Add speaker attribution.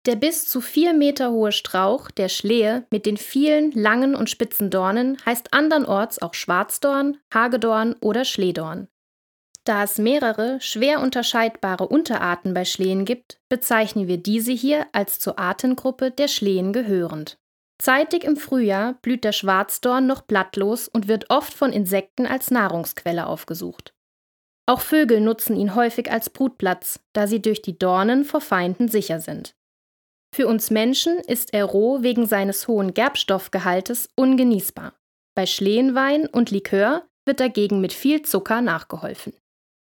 Speaker 1: Der bis zu 4 Meter hohe Strauch, der Schlehe, mit den vielen langen und spitzen Dornen, heißt andernorts auch Schwarzdorn, Hagedorn oder Schlehdorn. Da es mehrere, schwer unterscheidbare Unterarten bei Schlehen gibt, bezeichnen wir diese hier als zur Artengruppe der Schlehen gehörend. Zeitig im Frühjahr blüht der Schwarzdorn noch blattlos und wird oft von Insekten als Nahrungsquelle aufgesucht. Auch Vögel nutzen ihn häufig als Brutplatz, da sie durch die Dornen vor Feinden sicher sind. Für uns Menschen ist er roh wegen seines hohen Gerbstoffgehaltes ungenießbar. Bei Schlehenwein und Likör wird dagegen mit viel Zucker nachgeholfen.